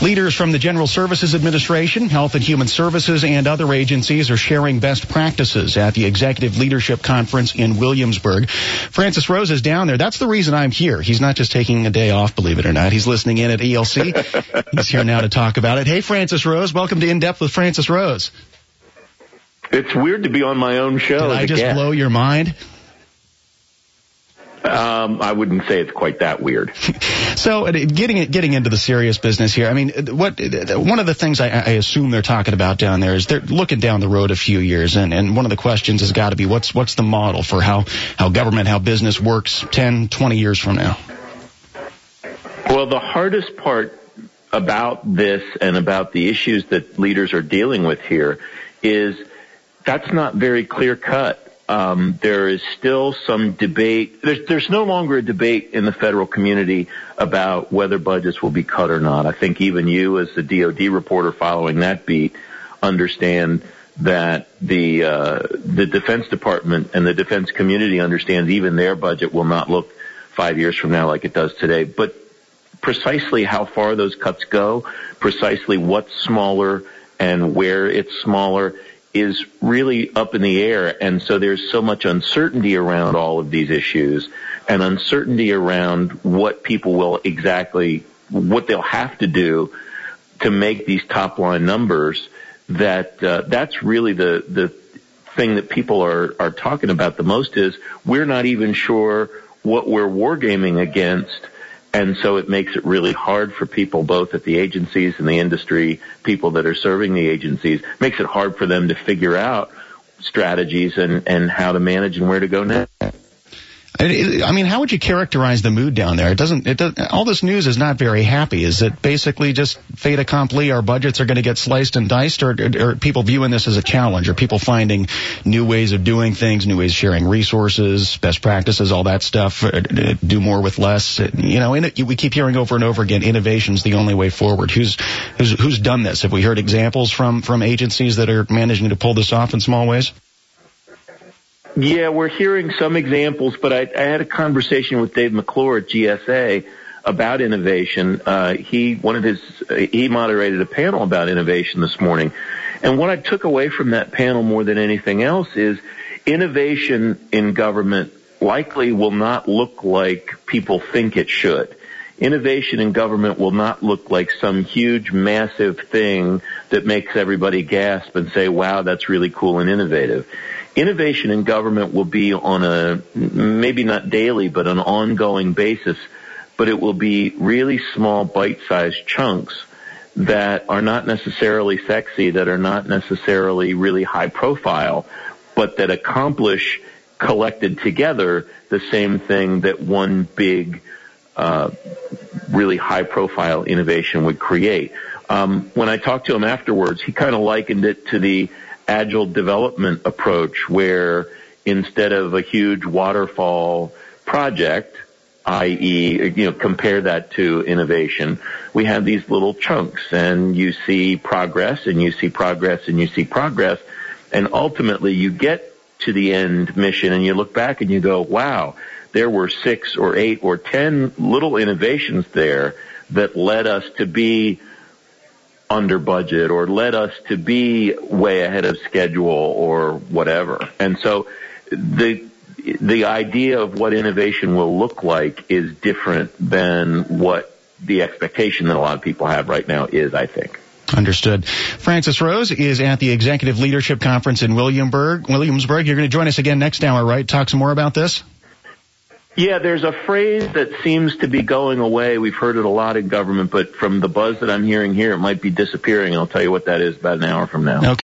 Leaders from the General Services Administration, Health and Human Services, and other agencies are sharing best practices at the Executive Leadership Conference in Williamsburg. Francis Rose is down there. That's the reason I'm here. He's not just taking a day off, believe it or not. He's listening in at ELC. He's here now to talk about it. Hey, Francis Rose, welcome to In Depth with Francis Rose. It's weird to be on my own show. Did I just blow your mind? I wouldn't say it's quite that weird. So, getting into the serious business here, I mean, one of the things I assume they're talking about down there is they're looking down the road a few years, and one of the questions has got to be what's the model for how government, how business works 10, 20 years from now? Well, the hardest part about this and about the issues that leaders are dealing with here is that's not very clear cut. There is still some debate. There's no longer a debate in the federal community about whether budgets will be cut or not. I think even you, as the DoD reporter following that beat, understand that the Defense Department and the defense community understands even their budget will not look 5 years from now like it does today. But precisely how far those cuts go, precisely what's smaller and where it's smaller, is really up in the air, and so there's so much uncertainty around all of these issues and uncertainty around what people will exactly, what they'll have to do to make these top-line numbers, that that's really the thing that people are talking about the most is we're not even sure what we're wargaming against. And so it makes it really hard for people, both at the agencies and the industry, people that are serving the agencies, makes it hard for them to figure out strategies and how to manage and where to go next. I mean, how would you characterize the mood down there? All this news is not very happy. Is it basically just fait accompli, our budgets are going to get sliced and diced, or are people viewing this as a challenge? Are people finding new ways of doing things, new ways of sharing resources, best practices, all that stuff, do more with less? You know, we keep hearing over and over again, innovation's the only way forward. Who's done this? Have we heard examples from agencies that are managing to pull this off in small ways? Yeah, we're hearing some examples, but I had a conversation with Dave McClure at GSA about innovation. He moderated a panel about innovation this morning. And what I took away from that panel more than anything else is innovation in government likely will not look like people think it should. Innovation in government will not look like some huge, massive thing that makes everybody gasp and say, wow, that's really cool and innovative. Innovation in government will be on a, maybe not daily, but an ongoing basis, but it will be really small, bite-sized chunks that are not necessarily sexy, that are not necessarily really high profile, but that accomplish, collected together, the same thing that one big, really high-profile innovation would create. When I talked to him afterwards, he kind of likened it to the agile development approach, where instead of a huge waterfall project, i.e., compare that to innovation, we have these little chunks, and you see progress, and you see progress, and you see progress, and ultimately you get to the end mission, and you look back and you go, wow, there were 6 or 8 or 10 little innovations there that led us to be under budget or led us to be way ahead of schedule or whatever. And so the idea of what innovation will look like is different than what the expectation that a lot of people have right now is, I think. Understood. Francis Rose is at the Executive Leadership Conference in Williamsburg. You're going to join us again next hour, right? Talk some more about this? Yeah, there's a phrase that seems to be going away. We've heard it a lot in government, but from the buzz that I'm hearing here, it might be disappearing. I'll tell you what that is about an hour from now. Okay.